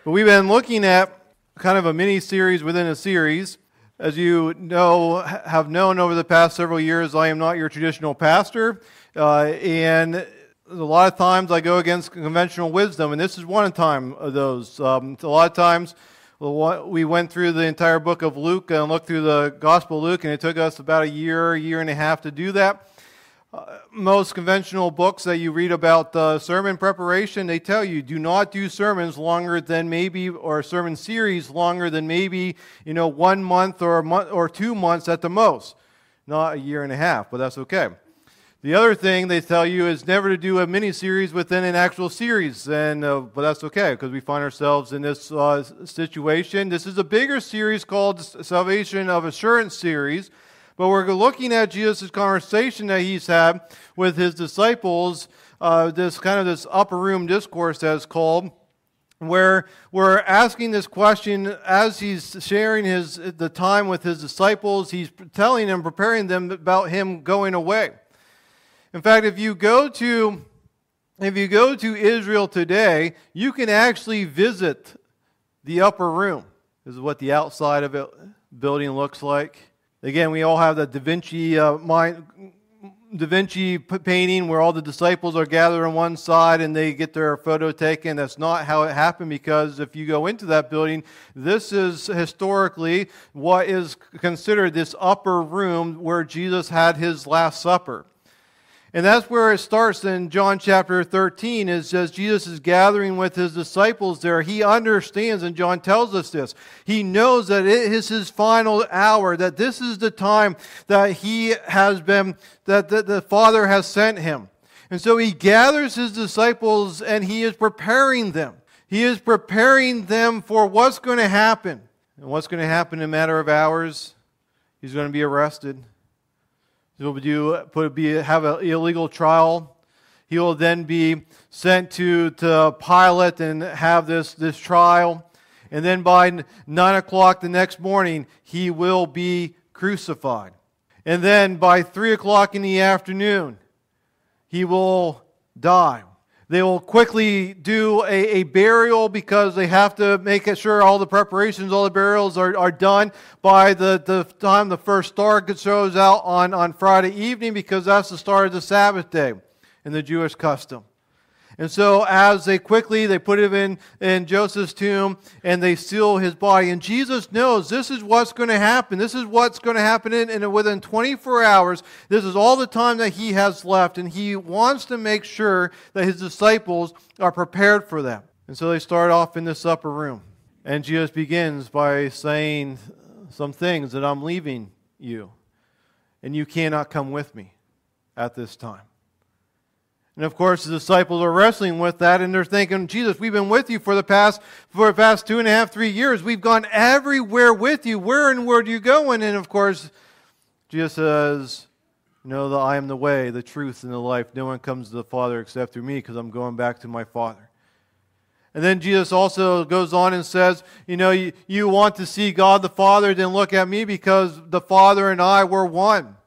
But we've been looking at kind of a mini-series within a series. As you have known over the past several years, I am not your traditional pastor, and a lot of times I go against conventional wisdom, and this is one time of those. A lot of times we went through the entire book of Luke and looked through the Gospel of Luke, and it took us about a year and a half to do that. Most conventional books that you read about sermon preparation, they tell you do not do sermons longer than maybe, or a sermon series longer than maybe 1 month or 2 months at the most. Not a year and a half, but that's okay. The other thing they tell you is never to do a mini-series within an actual series, but that's okay because we find ourselves in this situation. This is a bigger series called Salvation of Assurance series. But we're looking at Jesus' conversation that he's had with his disciples, this upper room discourse that's called, where we're asking this question as he's sharing the time with his disciples. He's telling them, preparing them about him going away. In fact, if you go to Israel today, you can actually visit the upper room. This is what the outside of the building looks like. Again, we all have the Da Vinci painting where all the disciples are gathered on one side and they get their photo taken. That's not how it happened, because if you go into that building, this is historically what is considered this upper room where Jesus had his Last Supper. And that's where it starts in John chapter 13. It says Jesus is gathering with his disciples there. He understands, and John tells us this. He knows that it is his final hour, that this is the time that that the Father has sent him. And so he gathers his disciples and he is preparing them. He is preparing them for what's going to happen. And what's going to happen in a matter of hours? He's going to be arrested. He'll have an illegal trial. He will then be sent to Pilate and have this trial. And then by 9 o'clock the next morning, he will be crucified. And then by 3 o'clock in the afternoon, he will die. They will quickly do a burial because they have to make sure all the preparations, all the burials are done by the time the first star shows out on Friday evening, because that's the start of the Sabbath day in the Jewish custom. And so as they put him in Joseph's tomb and they seal his body. And Jesus knows this is what's going to happen. This is what's going to happen within 24 hours. This is all the time that he has left. And he wants to make sure that his disciples are prepared for that. And so they start off in this upper room. And Jesus begins by saying some things, that I'm leaving you. And you cannot come with me at this time. And of course, the disciples are wrestling with that, and they're thinking, Jesus, we've been with you for the past 2.5, 3 years. We've gone everywhere with you. Where are you going? And of course, Jesus says, that I am the way, the truth, and the life. No one comes to the Father except through me, because I'm going back to my Father. And then Jesus also goes on and says, you want to see God the Father, then look at me, because the Father and I were one.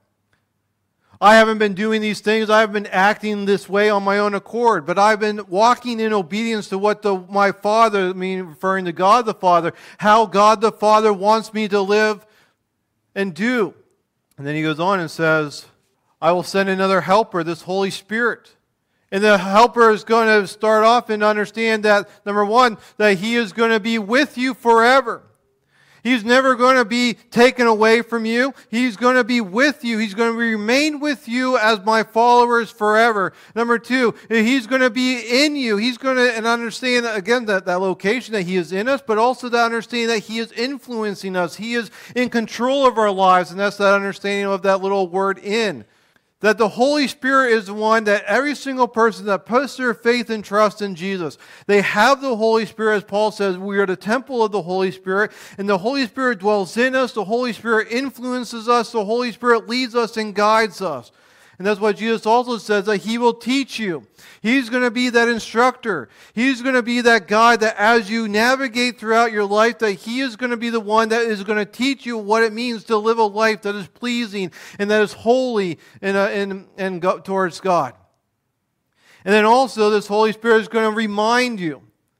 I haven't been doing these things. I haven't been acting this way on my own accord. But I've been walking in obedience to what my Father, referring to God the Father, how God the Father wants me to live and do. And then he goes on and says, I will send another helper, this Holy Spirit. And the helper is going to start off and understand that, number one, that he is going to be with you forever. He's never going to be taken away from you. He's going to be with you. He's going to remain with you as my followers forever. Number two, he's going to be in you. He's going to understand, again, that location that he is in us, but also to understand that he is influencing us. He is in control of our lives, and that's that understanding of that little word in. That the Holy Spirit is the one that every single person that puts their faith and trust in Jesus, they have the Holy Spirit. As Paul says, we are the temple of the Holy Spirit, and the Holy Spirit dwells in us. The Holy Spirit influences us. The Holy Spirit leads us and guides us. And that's why Jesus also says that he will teach you. He's going to be that instructor. He's going to be that guide that as you navigate throughout your life, that he is going to be the one that is going to teach you what it means to live a life that is pleasing and that is holy and towards God. And then also this Holy Spirit is going to remind you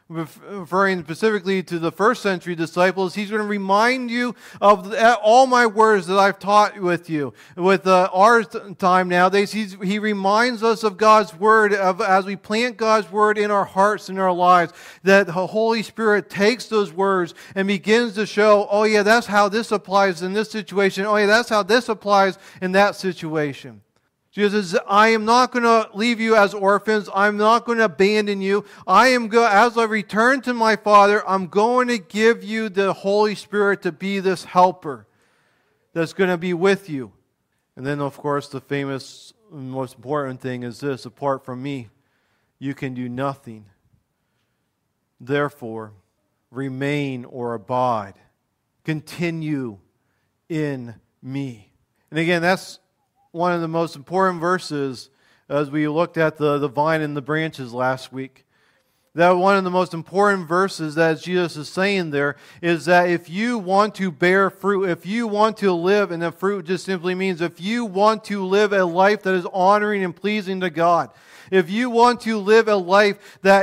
referring specifically to the first century disciples, he's going to remind you of all my words that I've taught with you. With our time nowadays, he reminds us of God's word, as we plant God's word in our hearts and our lives, that the Holy Spirit takes those words and begins to show, oh yeah, that's how this applies in this situation. Oh yeah, that's how this applies in that situation. Jesus says, I am not going to leave you as orphans. I'm not going to abandon you. As I return to my Father, I'm going to give you the Holy Spirit to be this helper that's going to be with you. And then, of course, the famous, most important thing is this: apart from me, you can do nothing. Therefore, remain or abide. Continue in me. And again, that's one of the most important verses as we looked at the vine and the branches last week. That one of the most important verses that Jesus is saying there is that if you want to bear fruit, if you want to live, and the fruit just simply means if you want to live a life that is honoring and pleasing to God, if you want to live a life that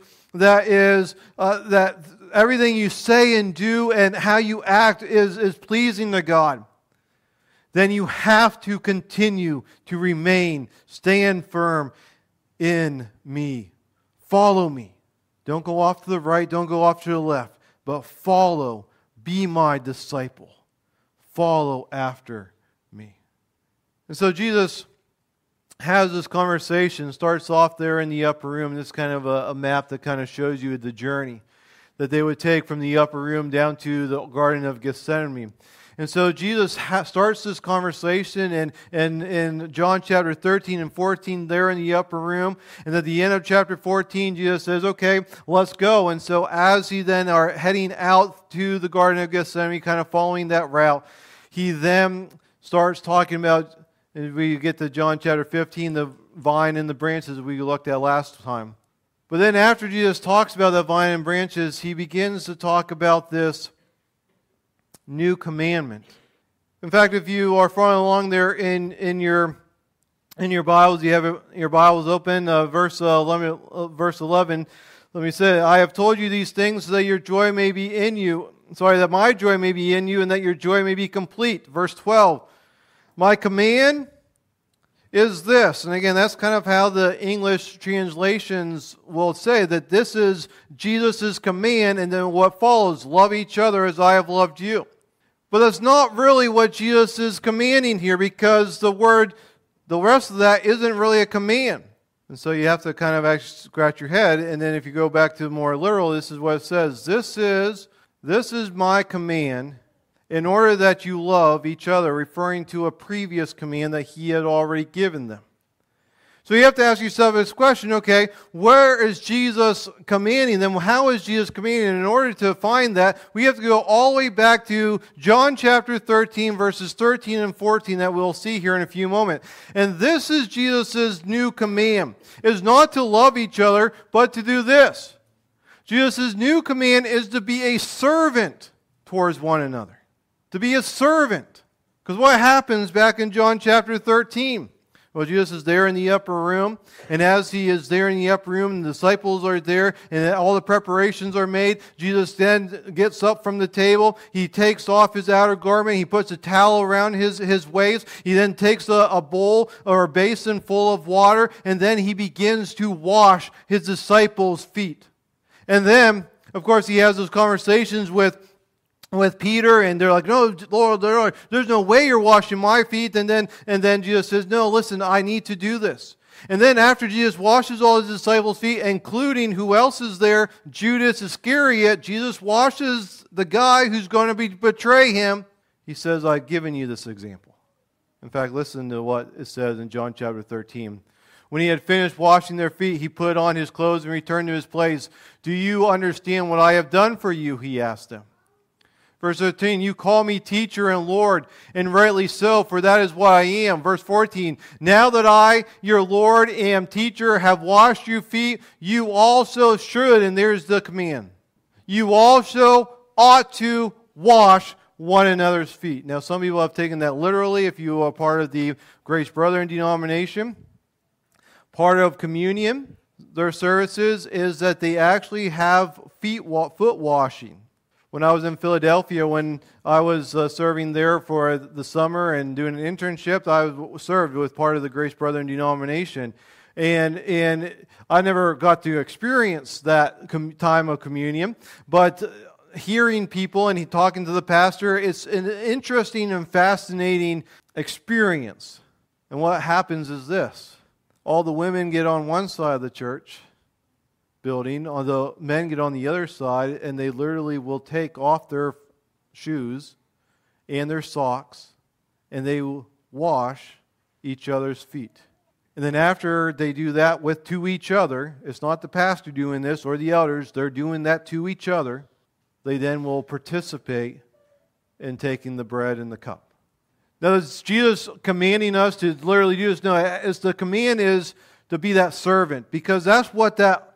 everything you say and do and how you act is pleasing to God, then you have to continue to remain, stand firm in me. Follow me. Don't go off to the right, don't go off to the left, but follow. Be my disciple. Follow after me. And so Jesus has this conversation, starts off there in the upper room. This is kind of a map that kind of shows you the journey that they would take from the upper room down to the Garden of Gethsemane. And so Jesus starts this conversation in John chapter 13 and 14 there in the upper room. And at the end of chapter 14, Jesus says, okay, let's go. And so as he then are heading out to the Garden of Gethsemane, kind of following that route, he then starts talking about, and we get to John chapter 15, the vine and the branches we looked at last time. But then after Jesus talks about the vine and branches, he begins to talk about this new commandment. In fact, if you are following along there in your Bibles, you have your Bibles open, verse 11. Let me say, I have told you these things so that your joy may be in you. That my joy may be in you and that your joy may be complete. Verse 12. My command is this. And again, that's kind of how the English translations will say that this is Jesus' command, and then what follows, love each other as I have loved you. But that's not really what Jesus is commanding here, because the rest of that isn't really a command. And so you have to kind of actually scratch your head, and then if you go back to more literal, this is what it says. This is my command, in order that you love each other, referring to a previous command that he had already given them. So you have to ask yourself this question, okay, where is Jesus commanding them? How is Jesus commanding? And in order to find that, we have to go all the way back to John chapter 13, verses 13 and 14 that we'll see here in a few moments. And this is Jesus' new command. It is not to love each other, but to do this. Jesus' new command is to be a servant towards one another. To be a servant. Because what happens back in John chapter 13? Well, Jesus is there in the upper room, and as he is there in the upper room, the disciples are there, and all the preparations are made. Jesus then gets up from the table. He takes off his outer garment. He puts a towel around his waist. He then takes a bowl or a basin full of water, and then he begins to wash his disciples' feet. And then, of course, he has those conversations with Peter, and they're like, no, Lord, there's no way you're washing my feet. And then Jesus says, no, listen, I need to do this. And then after Jesus washes all his disciples' feet, including who else is there? Judas Iscariot. Jesus washes the guy who's going to betray him. He says, I've given you this example. In fact, listen to what it says in John chapter 13. When he had finished washing their feet, he put on his clothes and returned to his place. Do you understand what I have done for you? He asked them. Verse 13, you call me teacher and Lord, and rightly so, for that is what I am. Verse 14, now that I, your Lord and teacher, have washed your feet, you also should, and there's the command, you also ought to wash one another's feet. Now, some people have taken that literally. If you are part of the Grace Brethren denomination, part of communion, their services is that they actually have foot washing. When I was in Philadelphia, when I was serving there for the summer and doing an internship, I served with part of the Grace Brethren denomination. And I never got to experience that time of communion, but hearing people and talking to the pastor, it's an interesting and fascinating experience. And what happens is this. All the women get on one side of the church building, all the men get on the other side, and they literally will take off their shoes and their socks, and they will wash each other's feet. And then after they do that to each other, it's not the pastor doing this or the elders, they're doing that to each other, they then will participate in taking the bread and the cup. Now, is Jesus commanding us to literally do this? No, the command is to be that servant, because that's what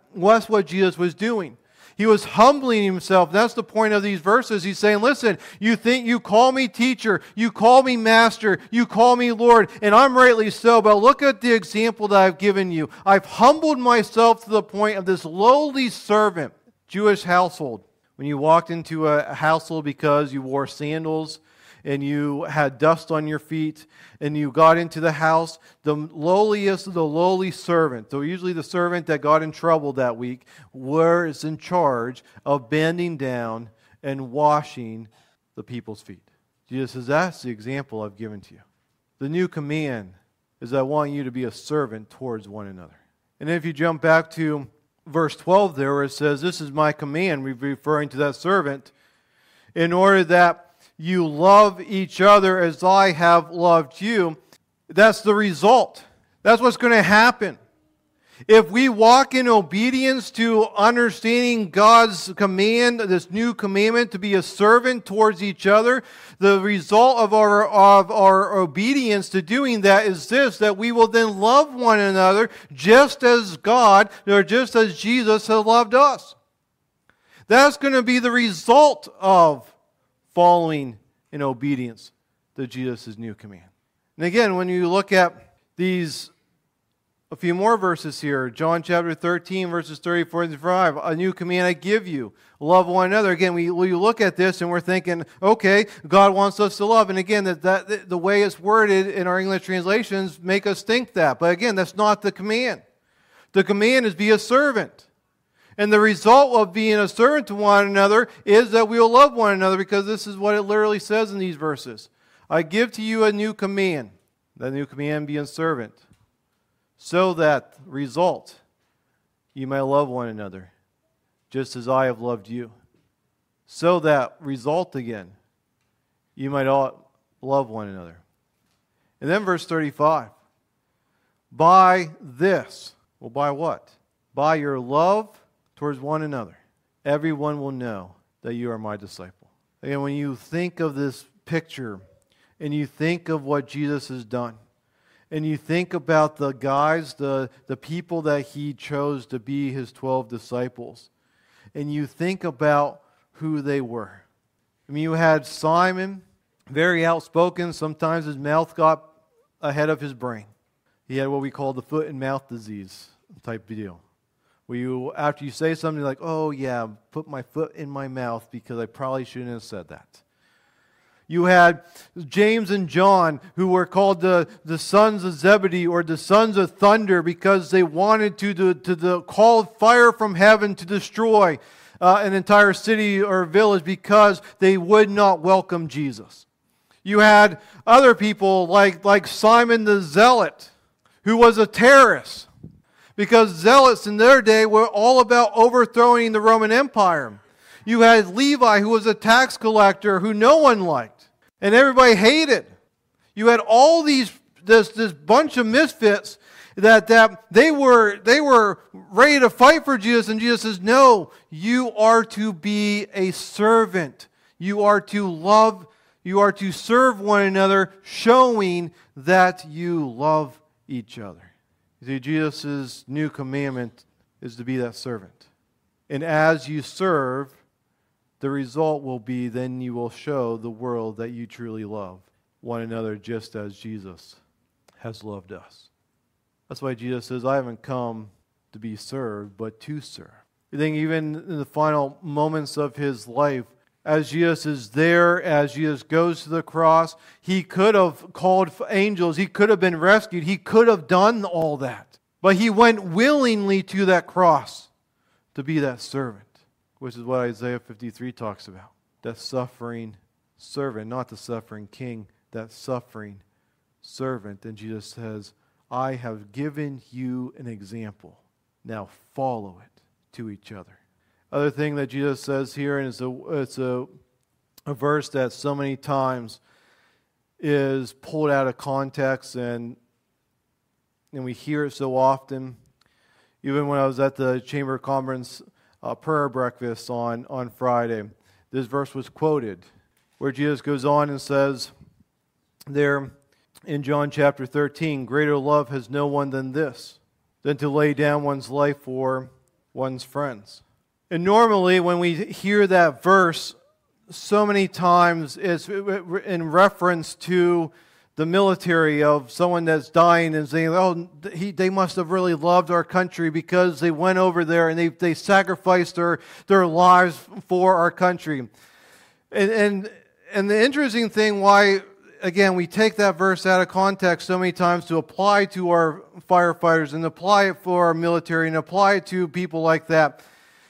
Jesus was doing. He was humbling himself. That's the point of these verses. He's saying, listen, you think you call me teacher, you call me master, you call me Lord, and I'm rightly so, but look at the example that I've given you. I've humbled myself to the point of this lowly servant. Jewish household. When you walked into a household because you wore sandals and you had dust on your feet, and you got into the house, the lowliest of the lowly servant, so usually the servant that got in trouble that week, was in charge of bending down and washing the people's feet. Jesus says, that's the example I've given to you. The new command is I want you to be a servant towards one another. And if you jump back to verse 12 there, where it says, this is my command, referring to that servant, in order that you love each other as I have loved you. That's the result. That's what's going to happen. If we walk in obedience to understanding God's command, this new commandment to be a servant towards each other, the result of our obedience to doing that is this, that we will then love one another just as God, or just as Jesus has loved us. That's going to be the result of following in obedience to Jesus' new command. And again, when you look at a few more verses here, John chapter 13, verses 34 and 35, a new command I give you, love one another. Again, we look at this and we're thinking, okay, God wants us to love. And again, that the way it's worded in our English translations make us think that. But again, that's not the command. The command is be a servant. And the result of being a servant to one another is that we will love one another, because this is what it literally says in these verses. I give to you a new command. That new command being servant. So that result, you may love one another, just as I have loved you. So that result again, you might all love one another. And then verse 35. By this. Well, by what? By your love towards one another, everyone will know that you are my disciple. Again, when you think of this picture and you think of what Jesus has done, and you think about the guys, the people that he chose to be his 12 disciples, and you think about who they were. I mean, you had Simon, very outspoken. Sometimes his mouth got ahead of his brain. He had what we call the foot and mouth disease type deal. Where after you say something, you're like, oh yeah, put my foot in my mouth because I probably shouldn't have said that. You had James and John, who were called the sons of Zebedee, or the sons of thunder, because they wanted to call fire from heaven to destroy an entire city or village because they would not welcome Jesus. You had other people like Simon the Zealot, who was a terrorist, because zealots in their day were all about overthrowing the Roman Empire. You had Levi, who was a tax collector who no one liked, and everybody hated. You had all this bunch of misfits that they were ready to fight for Jesus, and Jesus says, no, you are to be a servant. You are to love, you are to serve one another, showing that you love each other. See, Jesus' new commandment is to be that servant. And as you serve, the result will be then you will show the world that you truly love one another just as Jesus has loved us. That's why Jesus says, I haven't come to be served, but to serve. I think even in the final moments of his life, as Jesus is there, as Jesus goes to the cross, he could have called angels, he could have been rescued, he could have done all that. But he went willingly to that cross to be that servant, which is what Isaiah 53 talks about. That suffering servant, not the suffering king, that suffering servant. And Jesus says, I have given you an example. Now follow it to each other. Other thing that Jesus says here, and it's a verse that so many times is pulled out of context, and we hear it so often. Even when I was at the Chamber Conference prayer breakfast on Friday, this verse was quoted, where Jesus goes on and says there in John chapter 13, greater love has no one than this, than to lay down one's life for one's friends. And normally when we hear that verse, so many times it's in reference to the military, of someone that's dying and saying, oh, they must have really loved our country because they went over there and they sacrificed their lives for our country. And the interesting thing why, again, we take that verse out of context so many times to apply to our firefighters and apply it for our military and apply it to people like that,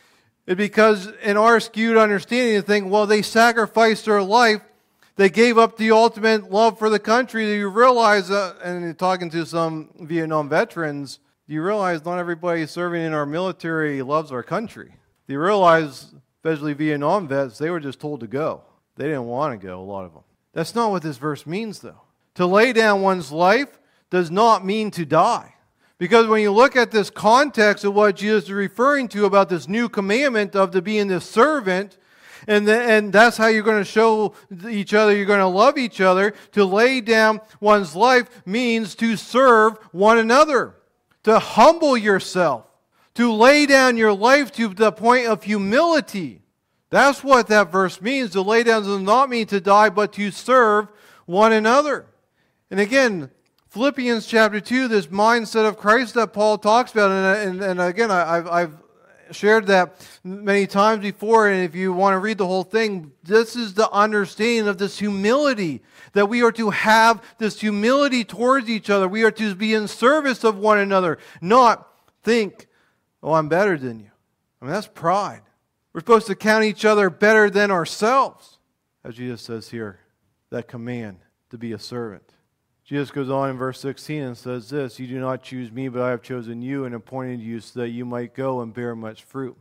is because in our skewed understanding, you think, well, they sacrificed their life, they gave up the ultimate love for the country. You realize, and talking to some Vietnam veterans, you realize not everybody serving in our military loves our country. You realize, especially Vietnam vets, they were just told to go. They didn't want to go, a lot of them. That's not what this verse means, though. To lay down one's life does not mean to die. Because when you look at this context of what Jesus is referring to about this new commandment of being this servant, and that's how you're going to show each other, you're going to love each other. To lay down one's life means to serve one another, to humble yourself, to lay down your life to the point of humility. That's what that verse means. To lay down does not mean to die, but to serve one another. And again, Philippians chapter 2, this mindset of Christ that Paul talks about, and again, I've shared that many times before, and if you want to read the whole thing, this is the understanding of this humility, that we are to have this humility towards each other. We are to be in service of one another, not think, oh, I'm better than you. I mean, that's pride. We're supposed to count each other better than ourselves, as Jesus says here, that command to be a servant. Jesus goes on in verse 16 and says this, you do not choose me, but I have chosen you and appointed you so that you might go and bear much fruit.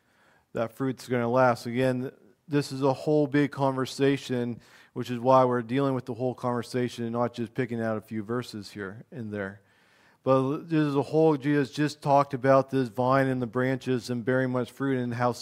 That fruit's going to last. Again, this is a whole big conversation, which is why we're dealing with the whole conversation and not just picking out a few verses here and there. But this is a whole, Jesus just talked about this vine and the branches and bearing much fruit, and how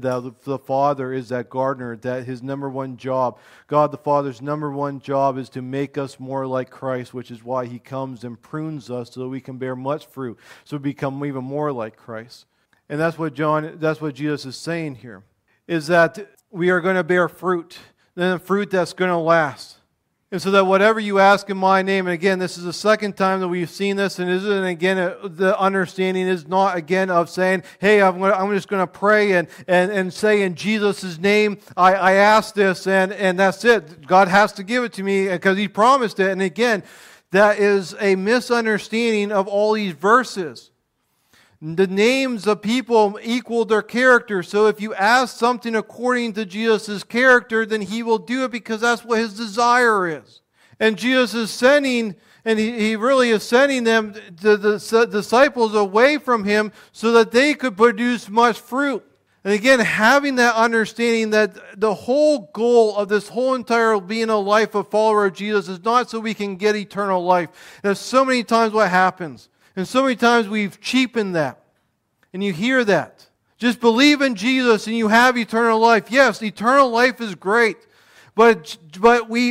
the Father is that gardener, that his number one job, God the Father's number one job is to make us more like Christ, which is why he comes and prunes us so that we can bear much fruit, so we become even more like Christ. And that's what Jesus is saying here, is that we are going to bear fruit, then a fruit that's going to last. And so that whatever you ask in my name, and again, this is the second time that we've seen this, and isn't again the understanding is not again of saying, hey, I'm just going to pray and say in Jesus' name, I ask this, and that's it. God has to give it to me because he promised it. And again, that is a misunderstanding of all these verses. The names of people equal their character. So if you ask something according to Jesus' character, then he will do it because that's what his desire is. And Jesus is sending, and he really is sending them, the disciples, away from him so that they could produce much fruit. And again, having that understanding that the whole goal of this whole entire being a life of follower of Jesus is not so we can get eternal life. That's so many times what happens. And so many times we've cheapened that. And you hear that. Just believe in Jesus and you have eternal life. Yes, eternal life is great. But we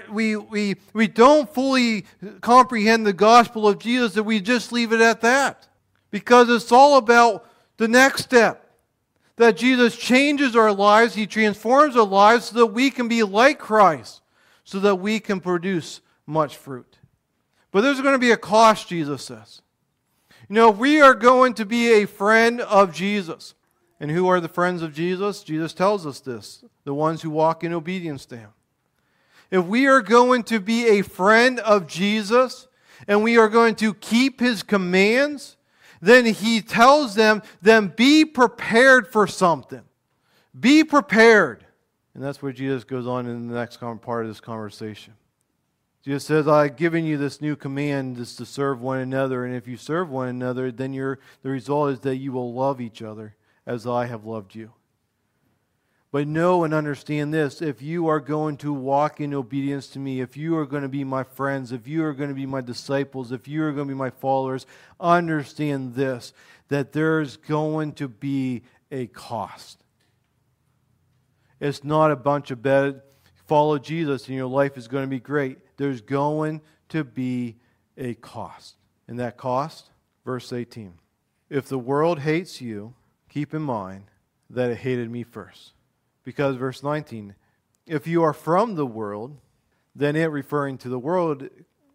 don't fully comprehend the gospel of Jesus if we just leave it at that. Because it's all about the next step. That Jesus changes our lives, he transforms our lives so that we can be like Christ. So that we can produce much fruit. But there's going to be a cost, Jesus says. No, we are going to be a friend of Jesus. And who are the friends of Jesus? Jesus tells us this, the ones who walk in obedience to Him. If we are going to be a friend of Jesus and we are going to keep His commands, then He tells them, then be prepared for something. Be prepared. And that's where Jesus goes on in the next part of this conversation. Jesus says, I've given you this new command, is to serve one another. And if you serve one another, then the result is that you will love each other as I have loved you. But know and understand this, if you are going to walk in obedience to me, if you are going to be my friends, if you are going to be my disciples, if you are going to be my followers, understand this, that there's going to be a cost. It's not a bunch of follow Jesus and your life is going to be great. There's going to be a cost. And that cost, verse 18. If the world hates you, keep in mind that it hated me first. Because verse 19, if you are from the world, then it, referring to the world,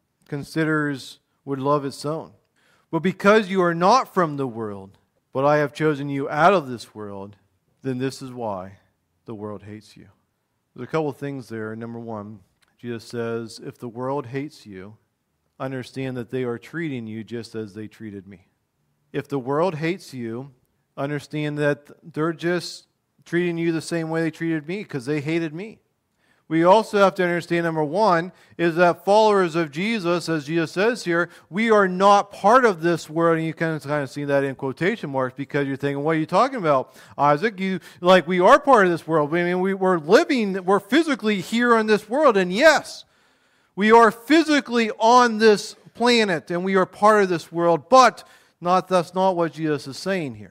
would love its own. But because you are not from the world, but I have chosen you out of this world, then this is why the world hates you. There's a couple of things there. Number one, Jesus says, if the world hates you, understand that they are treating you just as they treated me. If the world hates you, understand that they're just treating you the same way they treated me because they hated me. We also have to understand, number one, is that followers of Jesus, as Jesus says here, we are not part of this world. And you can kind of see that in quotation marks because you're thinking, what are you talking about, Isaac? We are part of this world. I mean, we're physically here on this world. And yes, we are physically on this planet and we are part of this world. But that's not what Jesus is saying here.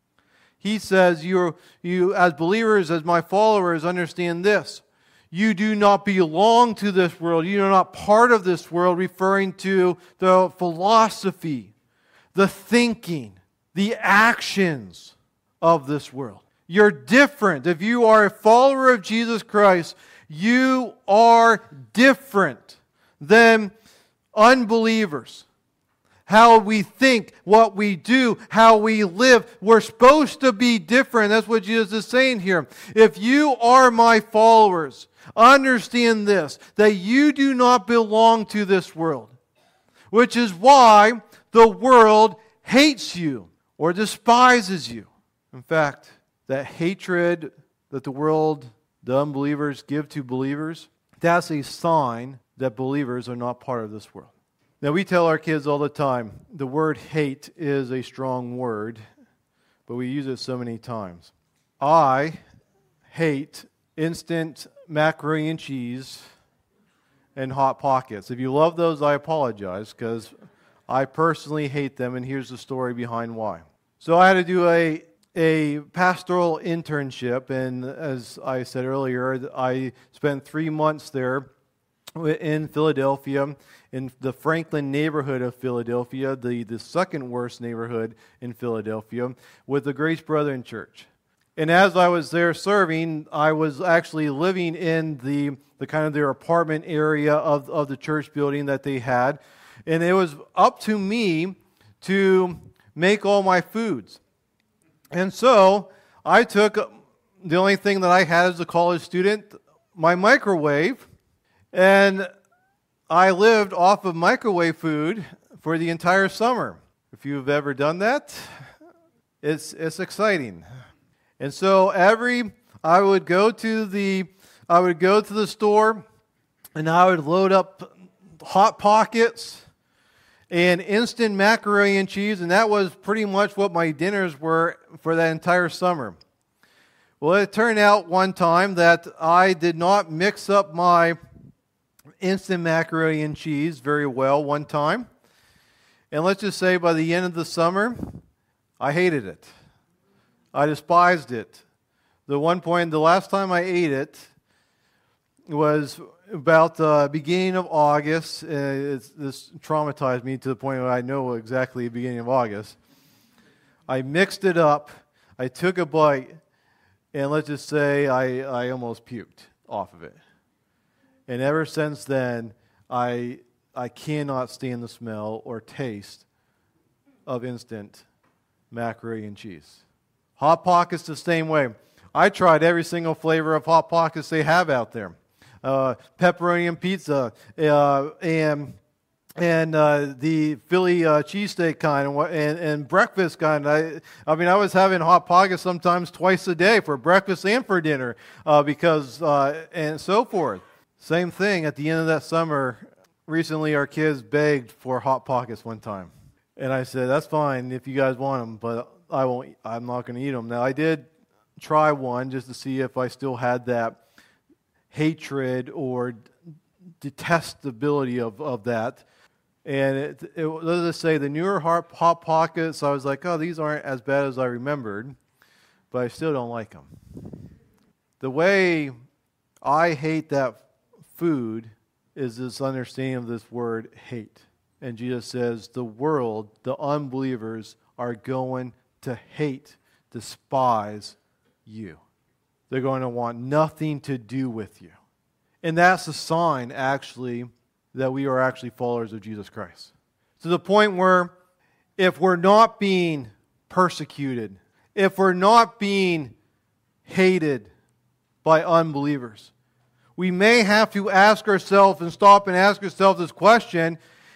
He says, you as believers, as my followers, understand this. You do not belong to this world. You are not part of this world, referring to the philosophy, the thinking, the actions of this world. You're different. If you are a follower of Jesus Christ, you are different than unbelievers. How we think, what we do, how we live. We're supposed to be different. That's what Jesus is saying here. If you are my followers, understand this, that you do not belong to this world, which is why the world hates you or despises you. In fact, that hatred that the unbelievers give to believers, that's a sign that believers are not part of this world. Now, we tell our kids all the time, the word hate is a strong word, but we use it so many times. I hate instant macaroni and cheese and Hot Pockets. If you love those, I apologize, because I personally hate them, and here's the story behind why. So I had to do a pastoral internship, and as I said earlier, I spent 3 months there in Philadelphia, in the Franklin neighborhood of Philadelphia, the second worst neighborhood in Philadelphia, with the Grace Brethren Church. And as I was there serving, I was actually living in the kind of their apartment area of the church building that they had. And it was up to me to make all my foods. And so I took the only thing that I had as a college student, my microwave, and I lived off of microwave food for the entire summer. If you've ever done that, it's exciting. And so I would go to the store, and I would load up Hot Pockets and instant macaroni and cheese, and that was pretty much what my dinners were for that entire summer. Well, it turned out one time that I did not mix up my instant macaroni and cheese very well one time. And let's just say by the end of the summer, I hated it. I despised it. The last time I ate it was about the beginning of August. This traumatized me to the point where I know exactly the beginning of August. I mixed it up. I took a bite, and let's just say I almost puked off of it. And ever since then, I cannot stand the smell or taste of instant macaroni and cheese. Hot Pockets the same way. I tried every single flavor of Hot Pockets they have out there. Pepperoni and pizza, and the Philly cheesesteak kind, and breakfast kind. I was having Hot Pockets sometimes twice a day for breakfast and for dinner, because and so forth. Same thing at the end of that summer. Recently, our kids begged for Hot Pockets one time, and I said, "That's fine if you guys want them, but I won't. I'm not going to eat them." Now, I did try one just to see if I still had that hatred or detestability of that. And let's just say the newer Hot Pockets, I was like, oh, these aren't as bad as I remembered, but I still don't like them. The way I hate that food is this understanding of this word hate. And Jesus says the world, the unbelievers, are going to hate, despise you. They're going to want nothing to do with you. And that's a sign, actually, that we are actually followers of Jesus Christ. To the point where if we're not being persecuted, if we're not being hated by unbelievers, we may have to ask ourselves and stop and ask ourselves this question: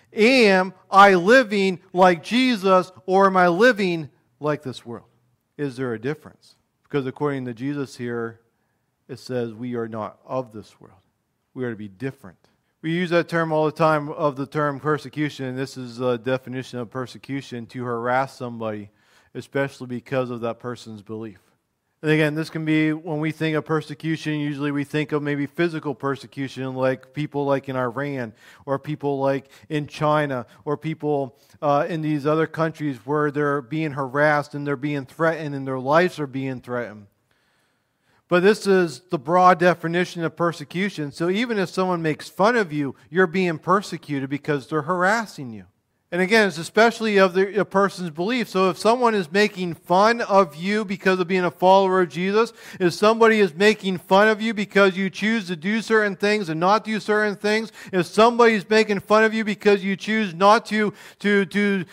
am I living like Jesus, or am I living like this world? Is there a difference? Because according to Jesus here, it says we are not of this world. We are to be different. We use that term all the time, of the term persecution, and this is a definition of persecution: to harass somebody, especially because of that person's belief. And again, this can be, when we think of persecution, usually we think of maybe physical persecution, like people like in Iran, or people like in China, or people in these other countries where they're being harassed and they're being threatened and their lives are being threatened. But this is the broad definition of persecution. So even if someone makes fun of you, you're being persecuted because they're harassing you. And again, it's especially of a person's belief. So if someone is making fun of you because of being a follower of Jesus, if somebody is making fun of you because you choose to do certain things and not do certain things, if somebody is making fun of you because you choose not to do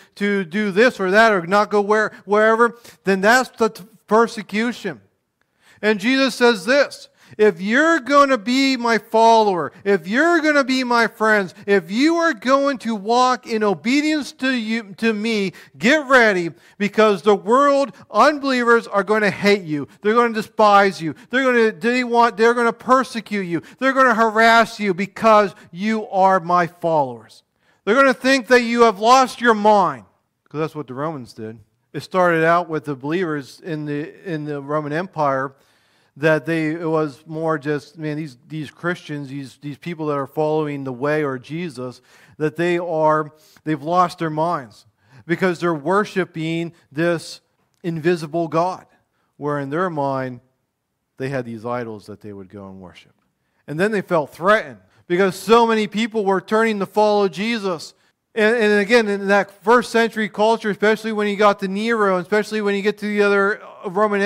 this or that, or not go wherever, then that's the persecution. And Jesus says this: if you're going to be my follower, if you're going to be my friends, if you are going to walk in obedience to me, get ready, because the world, unbelievers, are going to hate you. They're going to despise you. They're going to persecute you. They're going to harass you because you are my followers. They're going to think that you have lost your mind, because that's what the Romans did. It started out with the believers in the Roman Empire, that it was more just, these Christians, these people that are following the way, or Jesus, that they've lost their minds because they're worshiping this invisible God, where in their mind they had these idols that they would go and worship. And then they felt threatened because so many people were turning to follow Jesus. And again, in that first century culture, especially when you got to Nero, and especially when you get to the other Roman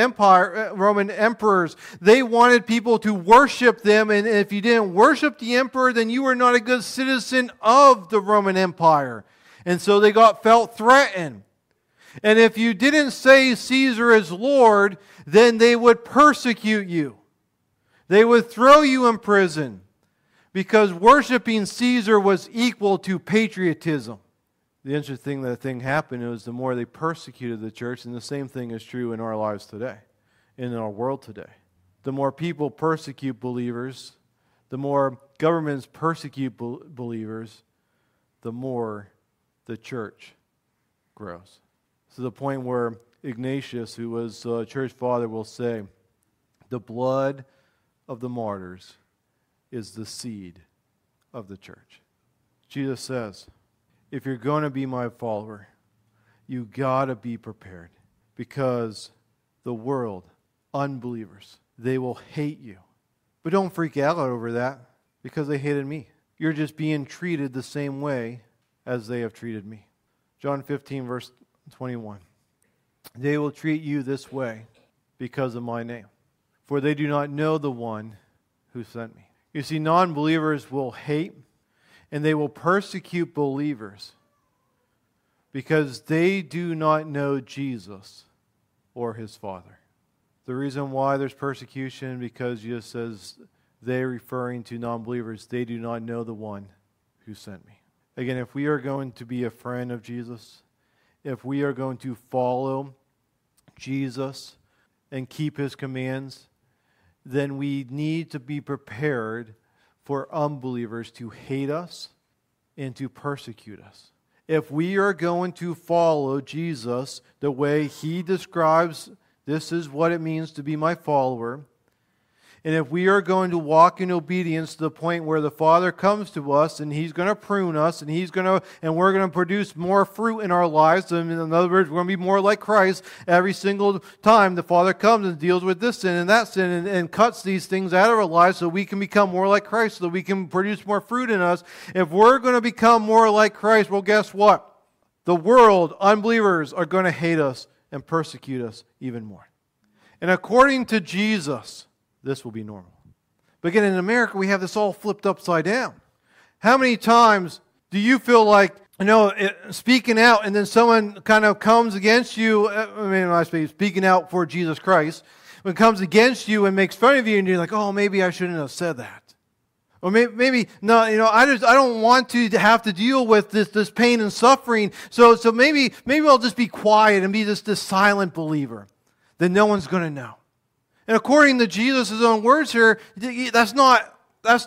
emperors, they wanted people to worship them. And if you didn't worship the emperor, then you were not a good citizen of the Roman Empire. And so they felt threatened. And if you didn't say Caesar is Lord, then they would persecute you. They would throw you in prison, because worshiping Caesar was equal to patriotism. The interesting thing happened was the more they persecuted the church, and the same thing is true in our lives today, in our world today. The more people persecute believers, the more governments persecute believers, the more the church grows. To the point where Ignatius, who was a church father, will say, the blood of the martyrs is the seed of the church. Jesus says, if you're going to be my follower, you got to be prepared, because the world, unbelievers, they will hate you. But don't freak out over that, because they hated me. You're just being treated the same way as they have treated me. John 15, verse 21. They will treat you this way because of my name, for they do not know the one who sent me. You see, non-believers will hate and they will persecute believers because they do not know Jesus or his Father. The reason why there's persecution, because Jesus says, they referring to non-believers, they do not know the one who sent me. Again, if we are going to be a friend of Jesus, if we are going to follow Jesus and keep his commands, then we need to be prepared for unbelievers to hate us and to persecute us. If we are going to follow Jesus the way he describes, this is what it means to be my follower, and if we are going to walk in obedience to the point where the Father comes to us and he's going to prune us and we're going to produce more fruit in our lives, and in other words, we're going to be more like Christ every single time the Father comes and deals with this sin and that sin and cuts these things out of our lives so we can become more like Christ, so we can produce more fruit in us. If we're going to become more like Christ, well, guess what? The world, unbelievers, are going to hate us and persecute us even more. And according to Jesus, this will be normal. But again, in America, we have this all flipped upside down. How many times do you feel like, speaking out and then someone kind of comes against you, I speak speaking out for Jesus Christ, when it comes against you and makes fun of you and you're like, oh, maybe I shouldn't have said that. Or maybe no, I don't want to have to deal with this pain and suffering, so maybe I'll just be quiet and be this silent believer that no one's going to know. And according to Jesus' own words here, that's not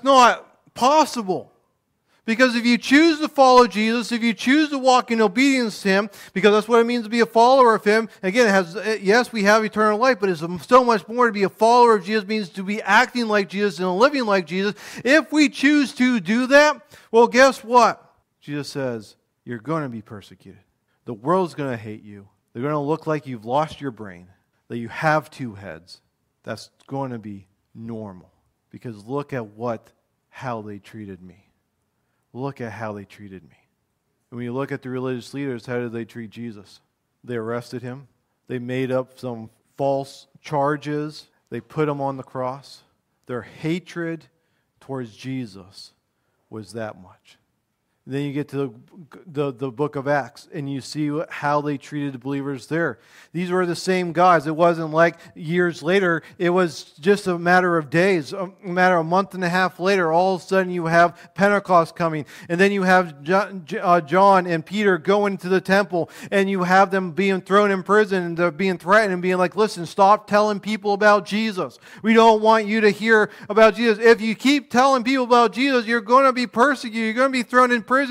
possible. Because if you choose to follow Jesus, if you choose to walk in obedience to him, because that's what it means to be a follower of him, again, yes, we have eternal life, but it's so much more. To be a follower of Jesus means to be acting like Jesus and living like Jesus. If we choose to do that, well, guess what? Jesus says, you're going to be persecuted. The world's going to hate you. They're going to look like you've lost your brain, that you have two heads. That's going to be normal. Because look at how they treated me. Look at how they treated me. When you look at the religious leaders, how did they treat Jesus? They arrested him. They made up some false charges. They put him on the cross. Their hatred towards Jesus was that much. Then you get to the book of Acts, and you see how they treated the believers there. These were the same guys. It wasn't like years later. It was just a matter of days, a matter of a month and a half later. All of a sudden, you have Pentecost coming, and then you have John and Peter going to the temple, and you have them being thrown in prison, and they're being threatened and being like, listen, stop telling people about Jesus. We don't want you to hear about Jesus. If you keep telling people about Jesus, you're going to be persecuted. You're going to be thrown in prison.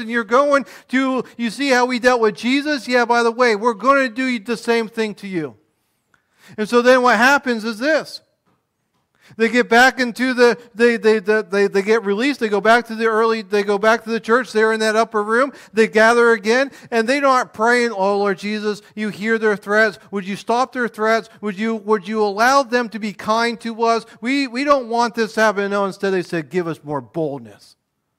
You see how we dealt with Jesus? Yeah, by the way, we're going to do the same thing to you. And so then what happens is this. They get back into they get released, they go back to the church, they're in that upper room, they gather again, and they aren't praying, oh Lord Jesus, you hear their threats, would you stop their threats, would you allow them to be kind to us, we don't want this to happen. No, instead they said, give us more boldness.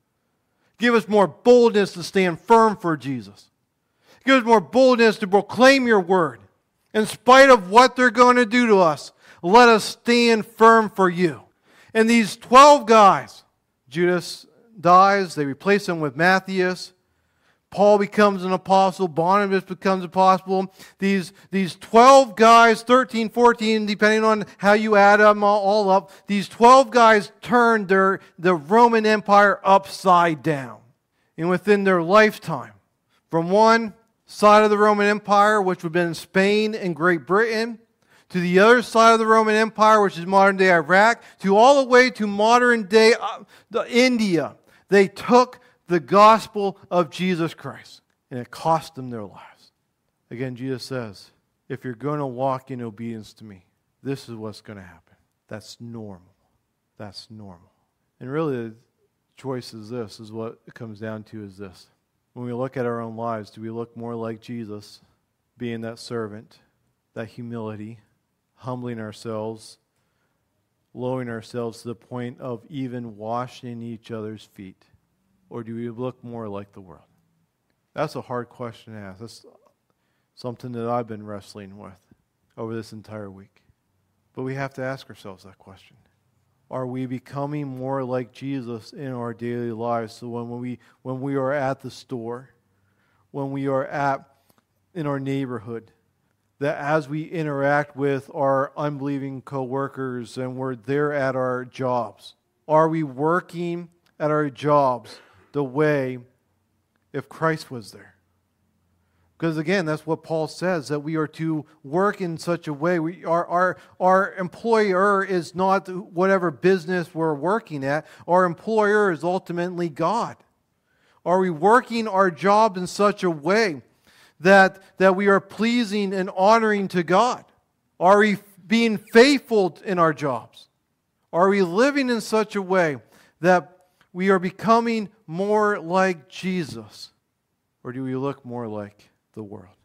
Give us more boldness to stand firm for Jesus. Give us more boldness to proclaim your word. In spite of what they're going to do to us, let us stand firm for you. And these 12 guys, Judas dies, they replace him with Matthias. Paul becomes an apostle. Barnabas becomes an apostle. These 12 guys, 13, 14, depending on how you add them all up, these 12 guys turned the Roman Empire upside down. And within their lifetime, from one side of the Roman Empire, which would have been Spain and Great Britain, to the other side of the Roman Empire, which is modern-day Iraq, to all the way to modern-day India, they took the gospel of Jesus Christ, and it cost them their lives. Again, Jesus says, if you're going to walk in obedience to me, this is what's going to happen. That's normal. That's normal. And really, the choice is this, is what it comes down to is this. When we look at our own lives, do we look more like Jesus, being that servant, that humility, humbling ourselves, lowering ourselves to the point of even washing each other's feet? Or do we look more like the world? That's a hard question to ask. That's something that I've been wrestling with over this entire week. But we have to ask ourselves that question. Are we becoming more like Jesus in our daily lives? So when we are at the store, when we are at in our neighborhood? That as we interact with our unbelieving coworkers and we're there at our jobs, are we working at our jobs the way if Christ was there? Because again, that's what Paul says, that we are to work in such a way. Our employer is not whatever business we're working at. Our employer is ultimately God. Are we working our job in such a way that we are pleasing and honoring to God? Are we being faithful in our jobs? Are we living in such a way that we are becoming more like Jesus? Or do we look more like the world?